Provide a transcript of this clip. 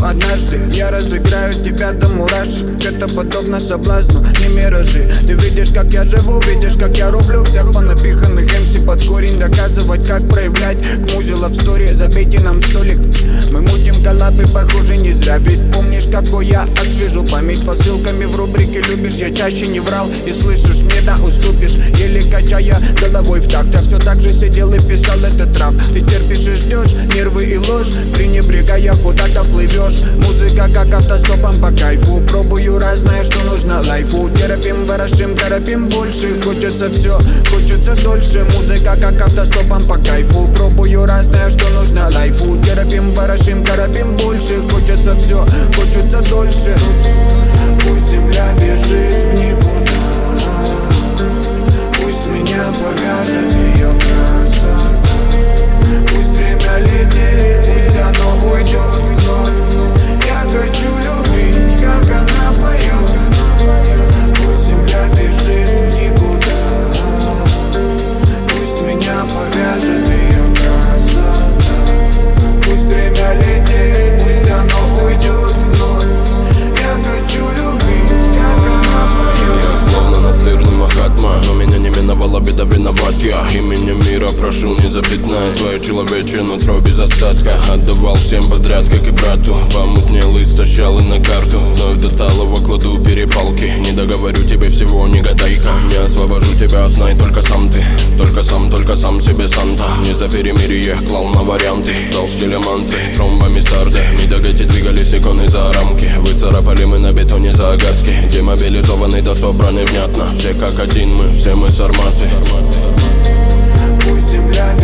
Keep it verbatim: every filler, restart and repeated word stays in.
однажды я разыграю тебя до мурашек. Это подобно соблазну, не миражи. Ты видишь, как я живу, видишь, как я рублю всех понапиханных эм си под корень. Доказывать, как проявлять к музе лав стори. Забейте нам столик, мы мутим коллабы, похоже, не зря. Ведь помнишь, какой я освежу память посылками в рубрике «Любишь». Я чаще не врал и слышишь, мне да уступишь. Еле качая головой в такт, я все так же сидел и писал этот рэп. Ты терпишь и ждешь, нервы и ложь, пренебрегая, куда-то плывешь. Музыка как автостопом по кайфу. Пробую разное, что нужно лайфу. Терпим, ворошим, торопим больше. Хочется все, хочется дольше. Музыка как автостопом по кайфу. Пробую разное, что нужно лайфу. Терпим, ворошим, торопим больше. Хочется все, хочется дольше. Пусть земля бежит в никуда, пусть меня повяжет ее красота. Пусть время летит, пусть оно уйдет вновь. Я хочу любить, как она поет. Пусть земля бежит в никуда, пусть меня повяжет ее красота. Пусть время летит, пусть оно уйдет вновь. Я хочу любить, как она поет. Я словно настырный Махатма, но меня не миновала беда, виноват я. Именем мира прошу, не запятнай свое человечье нутро без остатка. Отдавал всем подряд, как и брату. Помутнел, истощал и на карту. Вновь до талого кладу перепалки. Не договорю тебе всего, не гадайка. Не освобожу тебя, знай только сам ты. Только сам, только сам себе Санта. Не за перемирие, клал на варианты. Ждал в стиле манты, тромбами сарды. Мидагати двигались иконы за рамки. Выцарапали мы на бетоне загадки. Демобилизованный да собранный внятно. Все как один мы, все мы сарматы. Пусть земля